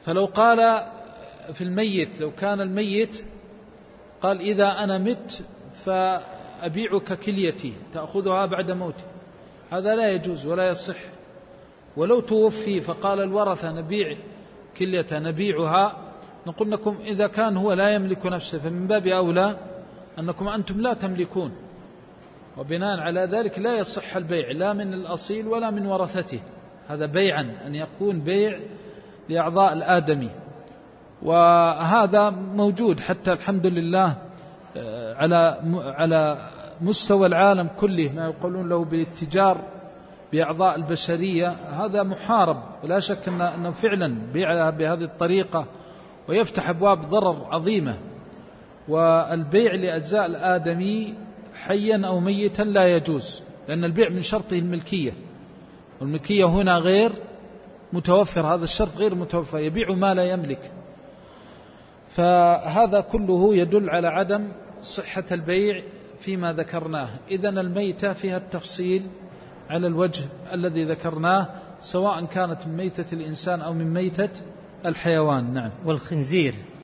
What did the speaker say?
فلو قال في الميت، لو كان الميت قال إذا أنا مت فأبيعك كليتي تأخذها بعد موتي، هذا لا يجوز ولا يصح. ولو توفي فقال الورثة نبيع كليته نبيعها، نقول لكم إذا كان هو لا يملك نفسه فمن باب أولى أنكم أنتم لا تملكون، وبناء على ذلك لا يصح البيع لا من الأصيل ولا من ورثته. هذا بيعا أن يكون بيع لأعضاء الآدمي، وهذا موجود حتى الحمد لله على مستوى العالم كله، ما يقولون له بالاتجار بأعضاء البشرية. هذا محارب ولا شك أنه فعلا بيعها بهذه الطريقة ويفتح أبواب ضرر عظيمة. والبيع لأجزاء الآدمي حيا أو ميتا لا يجوز، لأن البيع من شرطه الملكية، والملكية هنا غير متوفر، هذا الشرط غير متوفر، يبيع ما لا يملك. فهذا كله يدل على عدم صحة البيع فيما ذكرناه. إذن الميتة فيها التفصيل على الوجه الذي ذكرناه، سواء كانت من ميتة الإنسان أو من ميتة الحيوان. نعم. والخنزير